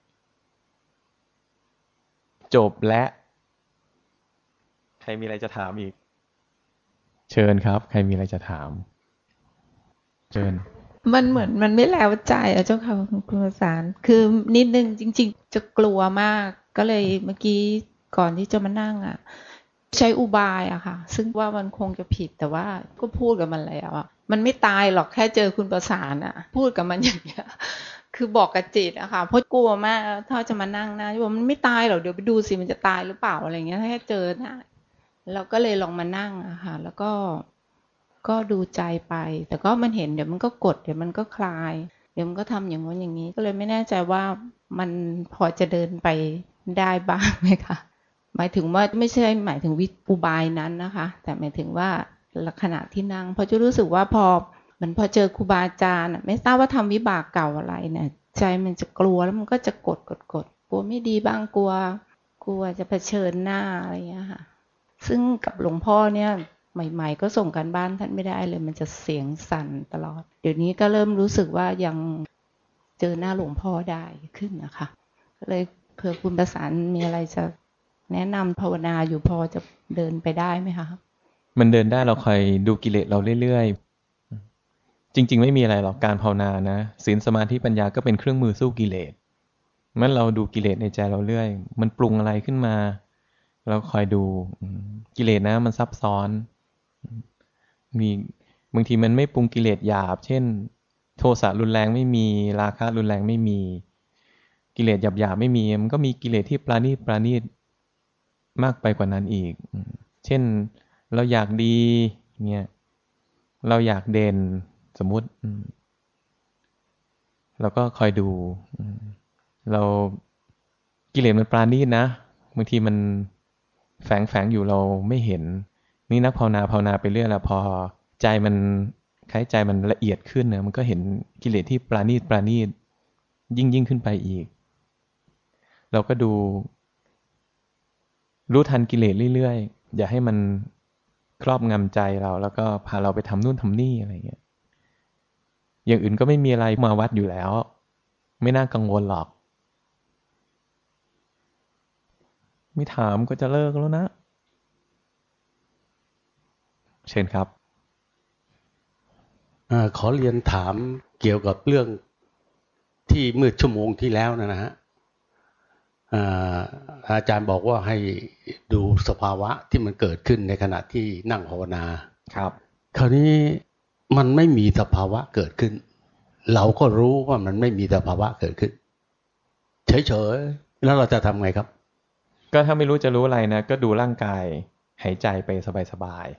จบและใครมีอะไรจะถามอีกเชิญครับใครมีอะไรจะถามเชิญมันเหมือนมันไม่แล้วใจอะเจ้าค่ะคุณประสานคือนิดนึงจริงๆจะกลัวมากก็เลยเมื่อกี้ก่อนที่จะมานั่งอะใช้อุบายอะค่ะซึ่งว่ามันคงจะผิดแต่ว่าก็พูดกับมันแล้วอะมันไม่ตายหรอกแค่เจอคุณประสานอะพูดกับมันอย่างเงี้ยคือบอกกับจิตอะค่ะเพราะกลัวมากถ้าจะมานั่งนะว่ามันไม่ตายหรอกเดี๋ยวไปดูสิมันจะตายหรือเปล่าอะไรเงี้ยถ้าแค่เจอนะเราก็เลยลองมานั่งอะค่ะแล้วก็ดูใจไปแต่ก็มันเห็นเดี๋ยวมันก็กดเดี๋ยวมันก็คลายเดี๋ยวมันก็ทำอย่างนู้นอย่างนี้ก็เลยไม่แน่ใจว่ามันพอจะเดินไปได้บ้างไหมคะหมายถึงว่าไม่ใช่หมายถึงวิอุบายนั้นนะคะแต่หมายถึงว่าขณะที่นั่งพอจะรู้สึกว่าพอมันพอเจอครูบาอาจารย์ไม่ทราบว่าทำวิบากเก่าอะไรเนี่ยใจมันจะกลัวแล้วมันก็จะกดกลัวไม่ดีบ้างกลัวจะเผชิญหน้าอะไรอย่างเงี้ยค่ะซึ่งกับหลวงพ่อเนี่ยใหม่ๆก็ส่งกันบ้านท่านไม่ได้เลยมันจะเสียงสั่นตลอดเดี๋ยวนี้ก็เริ่มรู้สึกว่ายังเจอหน้าหลวงพ่อได้ขึ้นนะคะก็เลยเผื่อคุณประสานมีอะไรจะแนะนำภาวนาอยู่พอจะเดินไปได้ไหมคะมันเดินได้เราคอยดูกิเลสเราเรื่อยๆจริงๆไม่มีอะไรหรอกการภาวนานะศีลสมาธิปัญญาก็เป็นเครื่องมือสู้กิเลสงั้นเราดูกิเลสในใจเราเรื่อยมันปรุงอะไรขึ้นมาเราคอยดูกิเลสนะมันซับซ้อนมีบางทีมันไม่ปรุงกิเลสหยาบเช่นโทสะรุนแรงไม่มีราคะรุนแรงไม่มีกิเลสหยาบๆไม่มีมันก็มีกิเลสที่ปราณีตมากไปกว่านั้นอีกเช่นเราอยากดีเนี่ยเราอยากเด่นสมมุติเราก็คอยดูเรากิเลสมันปราณีตนะบางทีมันแฝงอยู่เราไม่เห็นนี่นักภาวนาไปเรื่อยแล้วพอใจมันคล้ายใจมันละเอียดขึ้นนะมันก็เห็นกิเลสที่ปราณีตยิ่งขึ้นไปอีกเราก็ดูรู้ทันกิเลสเรื่อยๆอย่าให้มันครอบงำใจเราแล้วก็พาเราไปทำนู่นทำนี่อะไรเงี้ยอย่างอื่นก็ไม่มีอะไรมาวัดอยู่แล้วไม่น่ากังวลหรอกไม่ถามก็จะเลิกแล้วนะเชิญครับขอเรียนถามเกี่ยวกับเรื่องที่เมื่อชั่วโมงที่แล้วนะฮะอาจารย์บอกว่าให้ดูสภาวะที่มันเกิดขึ้นในขณะที่นั่งภาวนาครับคราวนี้มันไม่มีสภาวะเกิดขึ้นเราก็รู้ว่ามันไม่มีสภาวะเกิดขึ้นเฉยๆแล้วเราจะทำไงครับก็ถ้าไม่รู้จะรู้อะไรนะก็ดูร่างกายหายใจไปสบาย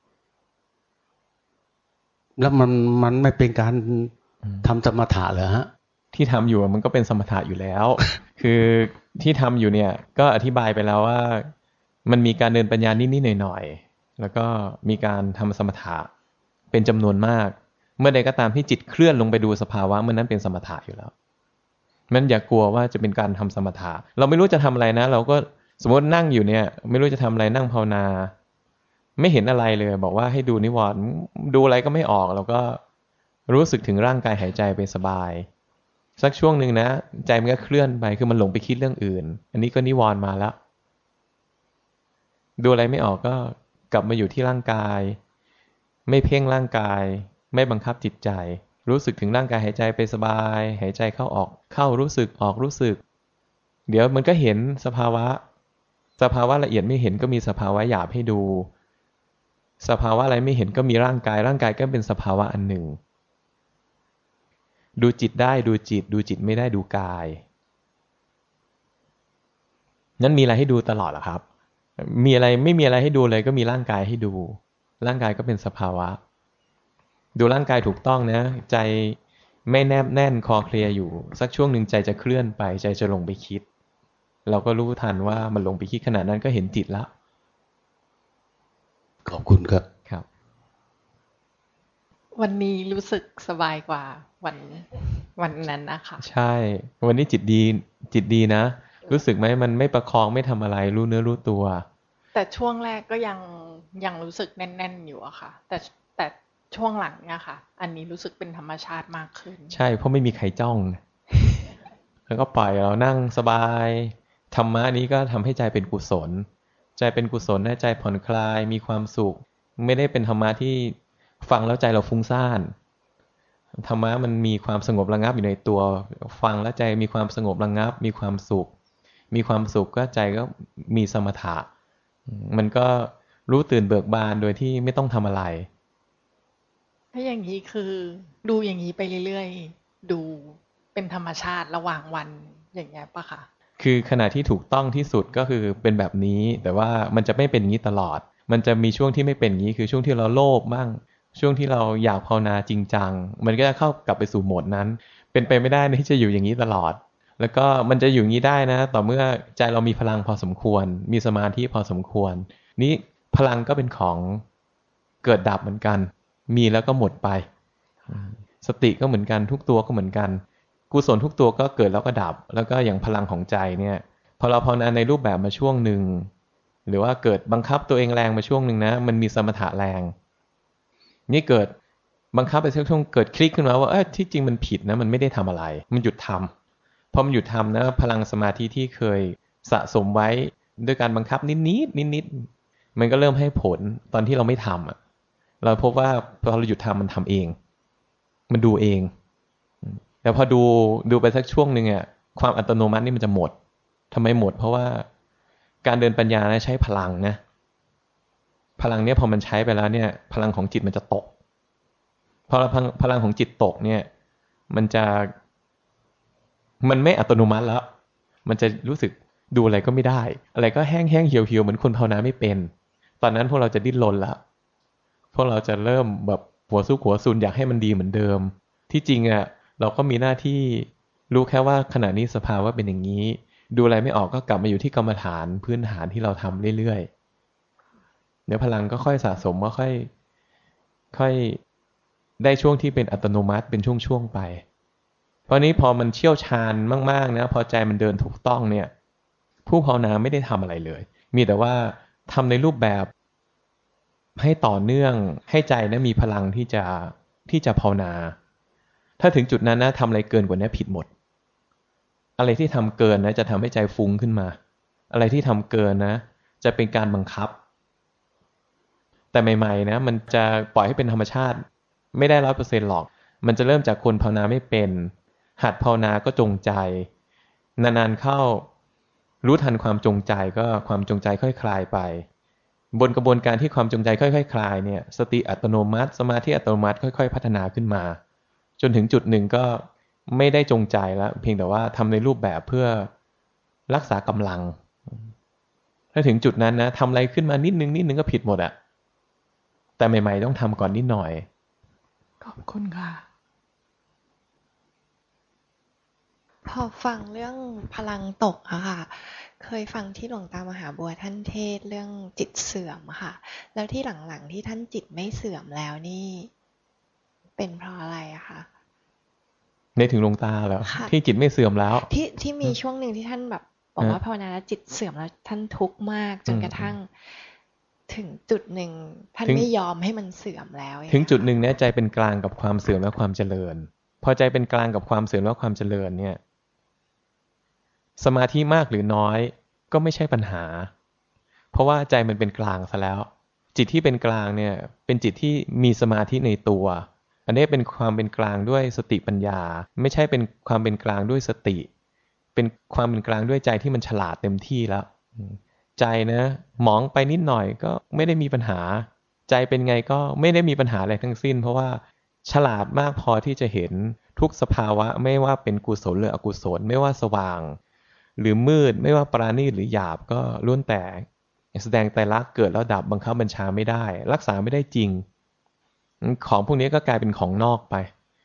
ๆแล้วมันไม่เป็นการทำสมถะเหรอฮะที่ทำอยู่มันก็เป็นสมถะอยู่แล้ว คือที่ทำอยู่เนี่ยก็อธิบายไปแล้วว่ามันมีการเดินปัญญานิดๆหน่อยๆแล้วก็มีการทำสมถะเป็นจำนวนมากเมื่อใดก็ตามที่จิตเคลื่อนลงไปดูสภาวะเมื่อนั้นเป็นสมถะอยู่แล้วมันอย่ากลัวว่าจะเป็นการทำสมถะเราไม่รู้จะทำอะไรนะเราก็สมมตินั่งอยู่เนี่ยไม่รู้จะทำอะไรนั่งภาวนาไม่เห็นอะไรเลยบอกว่าให้ดูนิวรณ์ดูอะไรก็ไม่ออกเราก็รู้สึกถึงร่างกายหายใจไปสบายสักช่วงหนึ่งนะใจมันก็เคลื่อนไปคือมันหลงไปคิดเรื่องอื่นอันนี้ก็นิวรณ์มาแล้วดูอะไรไม่ออกก็กลับมาอยู่ที่ร่างกายไม่เพ่งร่างกายไม่บังคับจิตใจรู้สึกถึงร่างกายหายใจไปสบายหายใจเข้าออกเข้ารู้สึกออกรู้สึกเดี๋ยวมันก็เห็นสภาวะละเอียดไม่เห็นก็มีสภาวะหยาบให้ดูสภาวะอะไรไม่เห็นก็มีร่างกายก็เป็นสภาวะอันหนึ่งดูจิตได้ดูจิตไม่ได้ดูกายนั้นมีอะไรให้ดูตลอดเหรอครับมีอะไรไม่มีอะไรให้ดูเลยก็มีร่างกายให้ดูร่างกายก็เป็นสภาวะดูร่างกายถูกต้องนะใจไม่แนบแน่นคอเคลียร์อยู่สักช่วงหนึ่งใจจะเคลื่อนไปใจจะลงไปคิดเราก็รู้ทันว่ามันลงไปคิดขนาดนั้นก็เห็นจิตแล้วขอบคุณครับครับวันนี้รู้สึกสบายกว่าวันนั้นนะคะใช่วันนี้จิตดีนะรู้สึกไหมมันไม่ประคองไม่ทำอะไรรู้เนื้อรู้ตัวแต่ช่วงแรกก็ยังรู้สึกแน่นๆอยู่อะค่ะแต่ช่วงหลังเนี่ยค่ะอันนี้รู้สึกเป็นธรรมชาติมากขึ้นใช่เพราะไม่มีใครจ้องแล้วก็ปล่อยเรานั่งสบายธรรมะนี้ก็ทำให้ใจเป็นกุศลใจเป็นกุศลใจผ่อนคลายมีความสุขไม่ได้เป็นธรรมะที่ฟังแล้วใจเราฟุ้งซ่านธรรมะมันมีความสงบระงับอยู่ในตัวฟังแล้วใจมีความสงบระงับมีความสุขก็ใจก็มีสมถะมันก็รู้ตื่นเบิกบานโดยที่ไม่ต้องทำอะไรถ้าอย่างนี้คือดูอย่างนี้ไปเรื่อยๆดูเป็นธรรมชาติระหว่างวันอย่างเงี้ยปะคะคือขณะที่ถูกต้องที่สุดก็คือเป็นแบบนี้แต่ว่ามันจะไม่เป็นอย่างนี้ตลอดมันจะมีช่วงที่ไม่เป็นอย่างนี้คือช่วงที่เราโลภบ้างช่วงที่เราอยากภาวนาจริงจังมันก็จะเข้ากลับไปสู่โหมดนั้นเป็นไปไม่ได้ที่จะอยู่อย่างนี้ตลอดแล้วก็มันจะอยู่อย่างนี้ได้นะต่อเมื่อใจเรามีพลังพอสมควรมีสมาธิพอสมควรนี้พลังก็เป็นของเกิดดับเหมือนกันมีแล้วก็หมดไปสติก็เหมือนกันทุกตัวก็เหมือนกันกุศลทุกตัวก็เกิดแล้วก็ดับแล้วก็อย่างพลังของใจเนี่ยพอเราภาวนาในรูปแบบมาช่วงหนึ่งหรือว่าเกิดบังคับตัวเองแรงมาช่วงหนึ่งนะมันมีสมถะแรงนี่เกิดบังคับไปช่วงเกิดคลิกขึ้นมาว่าที่จริงมันผิดนะมันไม่ได้ทำอะไรมันหยุดทำพอมันหยุดทำนะพลังสมาธิที่เคยสะสมไว้ด้วยการบังคับนิดมันก็เริ่มให้ผลตอนที่เราไม่ทำเราพบว่าพอเราหยุดทำมันทำเองมันดูเองแล้วพอดูไปสักช่วงหนึ่งความอัตโนมัตินี่มันจะหมดทำไมหมดเพราะว่าการเดินปัญญานะใช้พลังนะพลังเนี่ยพอมันใช้ไปแล้วเนี่ยพลังของจิตมันจะตกพอพลังของจิตตกเนี่ยมันไม่อัตโนมัติแล้วมันจะรู้สึกดูอะไรก็ไม่ได้อะไรก็แห้งเหี่ยวเหมือนคนภาวนาไม่เป็นตอนนั้นพวกเราจะดิ้นรนละพวกเราจะเริ่มแบบหัวซุกหัวซุนอยากให้มันดีเหมือนเดิมที่จริงเราก็มีหน้าที่รู้แค่ว่าขณะนี้สภาวะเป็นอย่างนี้ดูอะไรไม่ออกก็กลับมาอยู่ที่กรรมฐานพื้นฐานที่เราทำเรื่อยๆเดี๋ยวพลังก็ค่อยสะสมว่าค่อยได้ช่วงที่เป็นอัตโนมัติเป็นช่วงๆไปเพราะนี้พอมันเชี่ยวชาญมากๆนะพอใจมันเดินถูกต้องเนี่ยผู้ภาวนาไม่ได้ทำอะไรเลยมีแต่ว่าทำในรูปแบบให้ต่อเนื่องให้ใจนะมีพลังที่จะภาวนาถ้าถึงจุดนั้นนะทำอะไรเกินกว่านี้ผิดหมดอะไรที่ทำเกินนะจะทำให้ใจฟุ้งขึ้นมาอะไรที่ทำเกินนะจะเป็นการบังคับแต่ใหม่ๆนะมันจะปล่อยให้เป็นธรรมชาติไม่ได้ 100% หรอกมันจะเริ่มจากคนภาวนาไม่เป็นหัดภาวนาก็จงใจนานๆเข้ารู้ทันความจงใจก็ความจงใจค่อยคลายไปบนกระบวนการที่ความจงใจค่อยๆคลายเนี่ยสติอัตโนมัติสมาธิอัตโนมัติค่อยๆพัฒนาขึ้นมาจนถึงจุดหนึ่งก็ไม่ได้จงใจแล้วเพียงแต่ว่าทำในรูปแบบเพื่อรักษากำลังถ้าถึงจุดนั้นนะทำอะไรขึ้นมานิดนึงก็ผิดหมดอะแต่ใหม่ๆต้องทำก่อนนิดหน่อยขอบคุณค่ะพอฟังเรื่องพลังตกอะค่ะเคยฟังที่หลวงตามหาบัวท่านเทศเรื่องจิตเสื่อมค่ะแล้วที่หลังๆที่ท่านจิตไม่เสื่อมแล้วนี่เป็นเพราะอะไรอะคะในถึงหลวงตาเหรอที่จิตไม่เสื่อมแล้วที่มีช่วงหนึ่งที่ท่านแบบบอกว่าภาวนาแล้วจิตเสื่อมแล้วท่านทุกข์มากจนกระทั่งถึงจุดหนึ่งท่านไม่ยอมให้มันเสื่อมแล้วถึงจุดหนึ่งเนี่ยใจเป็นกลางกับความเสื่อมและความเจริญพอใจเป็นกลางกับความเสื่อมและความเจริญเนี่ยสมาธิมากหรือน้อยก็ไม่ใช่ปัญหาเพราะว่าใจมันเป็นกลางซะแล้วจิตที่เป็นกลางเนี่ยเป็นจิตที่มีสมาธิในตัวอันนี้เป็นความเป็นกลางด้วยสติปัญญาไม่ใช่เป็นความเป็นกลางด้วยสติเป็นความเป็นกลางด้วยใจที่มันฉลาดเต็มที่แล้วใจนะหมองไปนิดหน่อยก็ไม่ได้มีปัญหาใจเป็นไงก็ไม่ได้มีปัญหาอะไรทั้งสิ้นเพราะว่าฉลาดมากพอที่จะเห็นทุกสภาวะไม่ว่าเป็นกุศลหรืออกุศลไม่ว่าสว่างหรือมืดไม่ว่าปราณีตหรือหยาบก็ล้วนแต่แสดงไตรลักษณ์เกิดแล้วดับบังคับบัญชาไม่ได้รักษาไม่ได้จริงของพวกนี้ก็กลายเป็นของนอกไป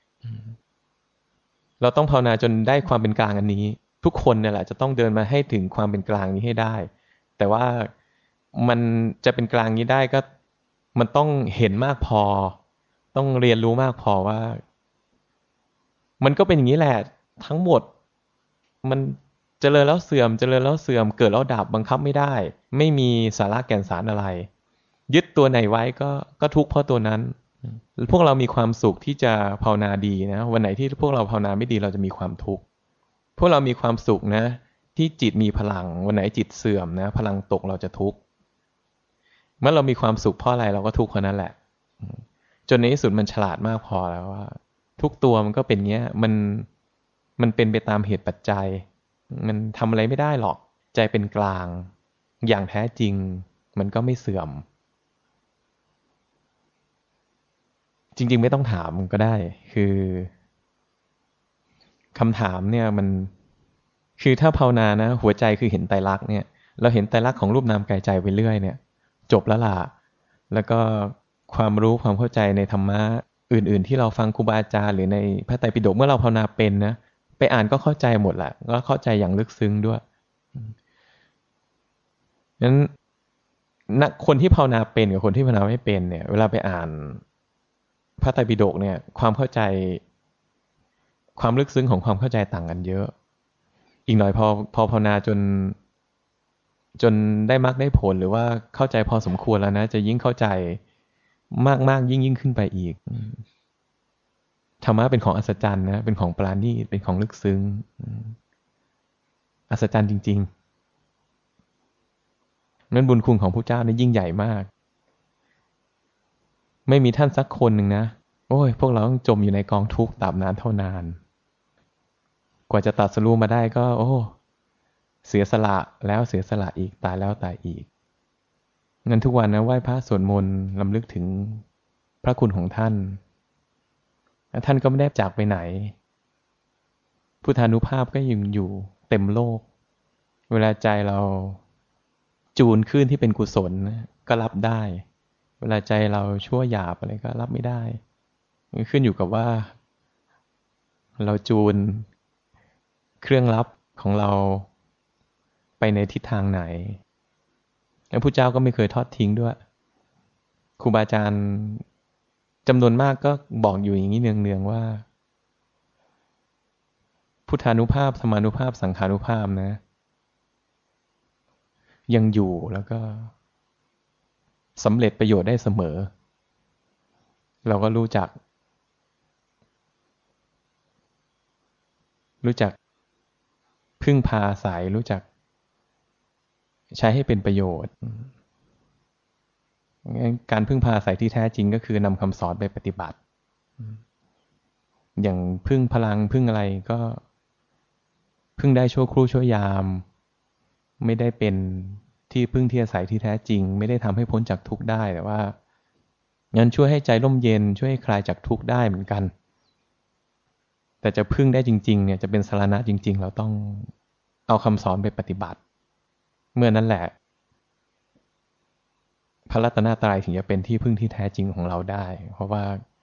เราต้องภาวนาจนได้ความเป็นกลางอันนี้ทุกคนเนี่ยแหละจะต้องเดินมาให้ถึงความเป็นกลางนี้ให้ได้แต่ว่ามันจะเป็นกลางนี้ได้ก็มันต้องเห็นมากพอต้องเรียนรู้มากพอว่ามันก็เป็นอย่างนี้แหละทั้งหมดมันเจริญแล้วเสื่อมเจริญแล้วเสื่อมเกิดแล้วดับบังคับไม่ได้ไม่มีสาระแก่นสารอะไรยึดตัวไหนไว้ก็ทุกข์เพราะตัวนั้นพวกเรามีความสุขที่จะภาวนาดีนะวันไหนที่พวกเราภาวนาไม่ดีเราจะมีความทุกข์พวกเรามีความสุขนะที่จิตมีพลังวันไหนจิตเสื่อมนะพลังตกเราจะทุกข์เมื่อเรามีความสุขเพราะอะไรเราก็ทุกข์เพราะนั้นแหละจนในที่สุดมันฉลาดมากพอแล้วว่าทุกตัวมันก็เป็นเงี้ยมันเป็นไปตามเหตุปัจจัยมันทำอะไรไม่ได้หรอกใจเป็นกลางอย่างแท้จริงมันก็ไม่เสื่อมจริงๆไม่ต้องถามก็ได้คือคำถามเนี่ยมันคือถ้าภาวนานะหัวใจคือเห็นไตรลักษณ์เนี่ยเราเห็นไตรลักษณ์ของรูปนามกายใจไปเรื่อยเนี่ยจบแล้วล่ะแล้วก็ความรู้ความเข้าใจในธรรมะอื่นๆที่เราฟังครูบาอาจารย์หรือในพระไตรปิฎกเมื่อเราภาวนาเป็นนะไปอ่านก็เข้าใจหมดแหละก็เข้าใจอย่างลึกซึ้งด้วยงั้นคนที่ภาวนาเป็นกับคนที่ภาวนาไม่เป็นเนี่ยเวลาไปอ่านพระไตรปิฎกเนี่ยความเข้าใจความลึกซึ้งของความเข้าใจต่างกันเยอะอีกหน่อยพอภาวนาจนได้มรรคได้ผลหรือว่าเข้าใจพอสมควรแล้วนะจะยิ่งเข้าใจมากยิ่งขึ้นไปอีกธรรมะเป็นของอัศจรรย์นะเป็นของปราณีตเป็นของลึกซึ้งอัศจรรย์จริงๆนั้นบุญคุณของพระเจ้านี่ยิ่งใหญ่มากไม่มีท่านสักคนหนึ่งนะโอ้ยพวกเราต้องจมอยู่ในกองทุกข์ตราบนานเท่านานกว่าจะตรัสรู้มาได้ก็โอ้เสียสละแล้วเสียสละอีกตายแล้วตายอีกงั้นทุกวันนะไหว้พระสวดมนต์รำลึกถึงพระคุณของท่านและท่านก็ไม่ได้จากไปไหนพุทธานุภาพก็ยังอยู่เต็มโลกเวลาใจเราจูนขึ้นที่เป็นกุศลก็รับได้เวลาใจเราชั่วหยาบอะไรก็รับไม่ได้ขึ้นอยู่กับว่าเราจูนเครื่องรับของเราไปในทิศทางไหนแล้วพระเจ้าก็ไม่เคยทอดทิ้งด้วยครูบาอาจารย์จำนวนมากก็บอกอยู่อย่างนี้เนืองๆว่าพุทธานุภาพธรรมานุภาพสังขานุภาพนะยังอยู่แล้วก็สำเร็จประโยชน์ได้เสมอเราก็รู้จักพึ่งพาอาศัยรู้จักใช้ให้เป็นประโยชน์การพึ่งพาอาศัยที่แท้จริงก็คือนำคำสอนไปปฏิบัติอย่างพึ่งพลังพึ่งอะไรก็พึ่งได้ชั่วครู่ชั่วยามไม่ได้เป็นที่พึ่งที่อาศัยที่แท้จริงไม่ได้ทำให้พ้นจากทุกข์ได้แต่ว่างั้นช่วยให้ใจร่มเย็นช่วยให้คลายจากทุกข์ได้เหมือนกันแต่จะพึ่งได้จริงๆเนี่ยจะเป็นสรณะจริงๆเราต้องเอาคำสอนไปปฏิบัติเมื่อนั้นแหละพระรัตนตรัยถึงจะเป็นที่พึ่งที่แท้จริงของเราได้เพราะว่า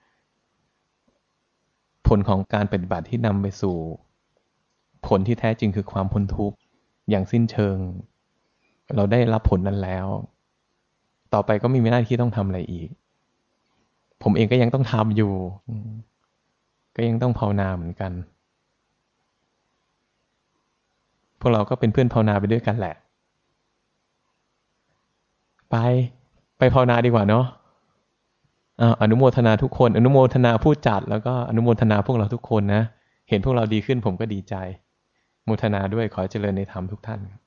ผลของการปฏิบัติที่นำไปสู่ผลที่แท้จริงคือความพ้นทุกข์อย่างสิ้นเชิงเราได้รับผลนั้นแล้วต่อไปก็ไม่มีหน้าที่ต้องทำอะไรอีกผมเองก็ยังต้องทำอยู่ก็ยังต้องภาวนาเหมือนกันพวกเราก็เป็นเพื่อนภาวนาไปด้วยกันแหละไปภาวนาดีกว่าเนาะอนุโมทนาทุกคนอนุโมทนาผู้จัดแล้วก็อนุโมทนาพวกเราทุกคนนะเห็นพวกเราดีขึ้นผมก็ดีใจโมทนาด้วยขอเจริญในธรรมทุกท่านครับ